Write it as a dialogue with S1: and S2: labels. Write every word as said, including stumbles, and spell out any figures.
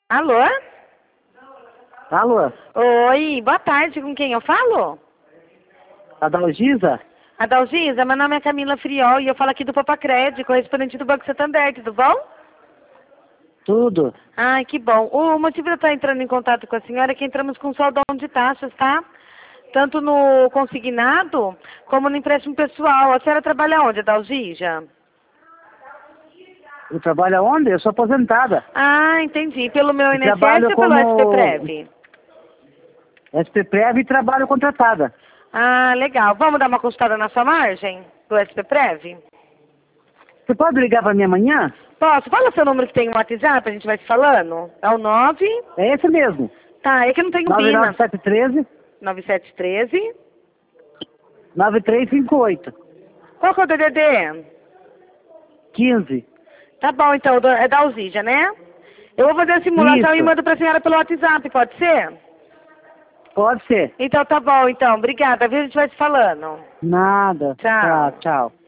S1: Alô?
S2: Alô?
S1: Oi, boa tarde, com quem eu falo?
S2: A Dalgisa?
S1: A Dalgisa, meu nome é Camila Friol e eu falo aqui do Papacred, correspondente do Banco Santander, tudo bom?
S2: Tudo.
S1: Ai, que bom. O motivo de eu estar entrando em contato com a senhora é que entramos com soldão de taxas, tá? Tanto no consignado como no empréstimo pessoal. A senhora trabalha onde, Dalgisa?
S2: Eu trabalho aonde? Eu sou aposentada.
S1: Ah, entendi. Pelo meu
S2: Eu
S1: I N S S
S2: trabalho
S1: ou pelo
S2: como
S1: S P Prev?
S2: S P Prev e trabalho contratada.
S1: Ah, legal. Vamos dar uma consultada na sua margem do S P Prev?
S2: Você pode ligar para mim amanhã?
S1: Posso? Fala seu número que tem no WhatsApp, a gente vai se falando. É o nove...
S2: É esse mesmo.
S1: Tá, é que eu não tenho
S2: nove
S1: Bina.
S2: nove sete um três,
S1: nove sete um três.
S2: nove três cinco oito.
S1: Qual que é o D D D?
S2: quinze.
S1: Tá bom, então, do- é da Alzija, né? Eu vou fazer a simulação
S2: Isso.
S1: e mando pra senhora pelo WhatsApp, pode ser?
S2: Pode ser.
S1: Então tá bom, então. Obrigada, viu? A gente vai se falando.
S2: Nada.
S1: Tchau.
S2: Tá, tchau.